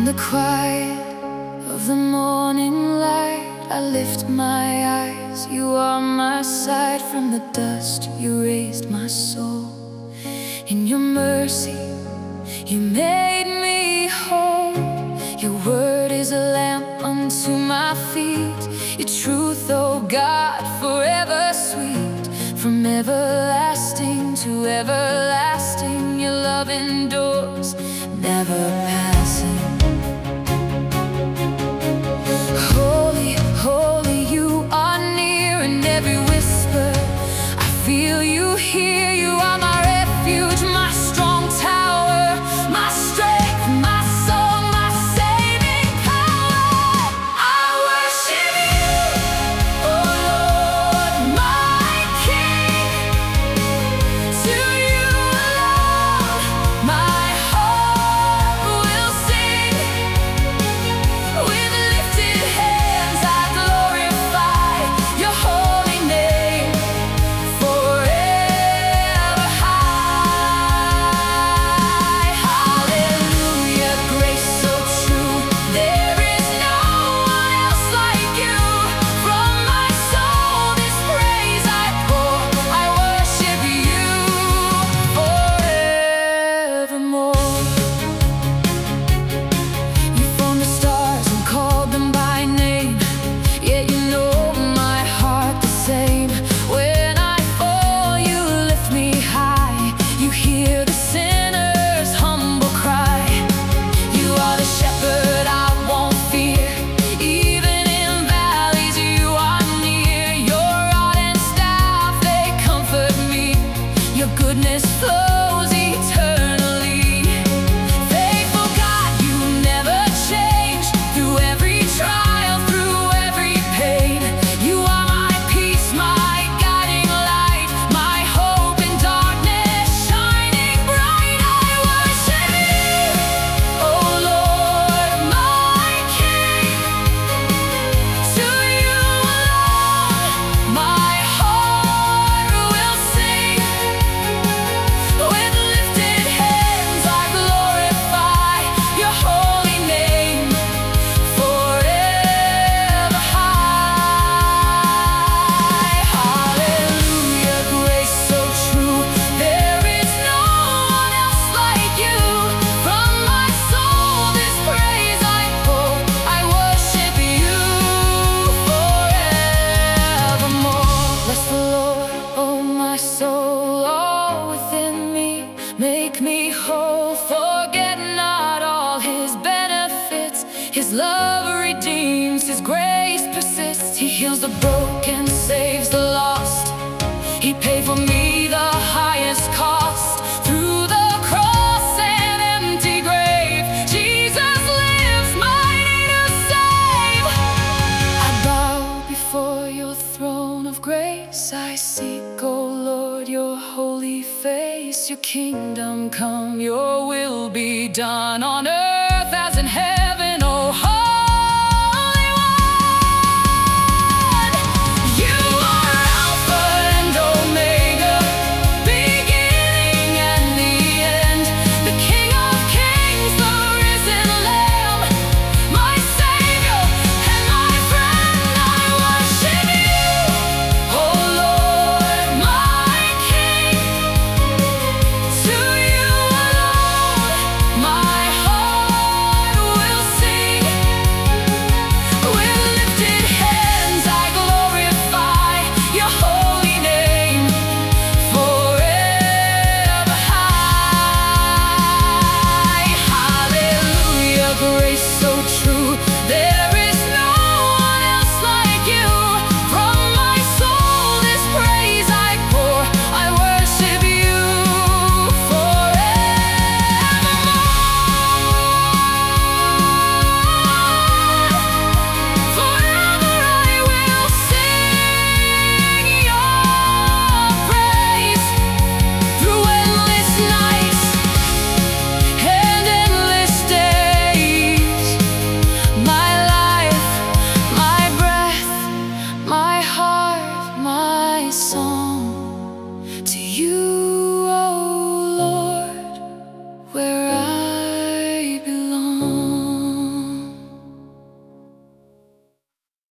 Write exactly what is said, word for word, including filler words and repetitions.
the quiet of the morning light, I lift my eyes. You are my side. From the dust you raised my soul. In your mercy you made me whole. Your word is a lamp unto my feet. Your truth, oh God, forever sweet. From everlasting to everlasting, your love endures, never passing. Holy, holy, you are near. In every whisper I feel you here. You are my refuge, my strong tower, my strength, my song, my saving power. I worship you, oh Lord, my King. To you alone my heart will sing. With lifted hands I glorify your holy name forever high. Hallelujah, grace so true. There is no one else like you. From my soul this praise I pour. I worship you forevermore. You formed the stars and called them by name, yet you know my heart the same. When I fall, you lift me high. You hear the sinner's humble cry. You are the shepherd I won't fear. Even in valleys you are near. Your rod and staff, they comfort me. Your goodness flows eternally. Faithful God, you never change. Through every trial, through every pain, you are my peace, my guiding light, my hope in darkness, shining bright. I worship you, oh Lord, my King. To you alone my heart will sing. With lifted hands I glorify your holy name forever high. Hallelujah, grace so true. There is no one else like you. From my soul this praise I pour. I worship you forevermore. Bless the Lord, oh my soul, all within me. Make me whole. Forget not all his benefits. His love redeems, his grace persists. He heals the broken, saves the lost. He paid for me the highest cost. Through the cross and empty grave, Jesus lives, mighty to save. I bow before your throne of grace. I seek, oh Lord, your holy face. Your kingdom come, your will be done on earth as in heaven, oh Holy One. You are Alpha and Omega, beginning and the end. The King of Kings, the risen Lamb, my Savior and my friend. I worship you, oh Lord, my King. To you alone my heart will sing. With lifted hands I glorify your holy name forever high. Hallelujah, grace so true. There is no one else like you. From my soul this praise I pour. I worship you forevermore. Forever I will sing your praise. Through endless nights and endless days, my life, my breath, my heart, my song to you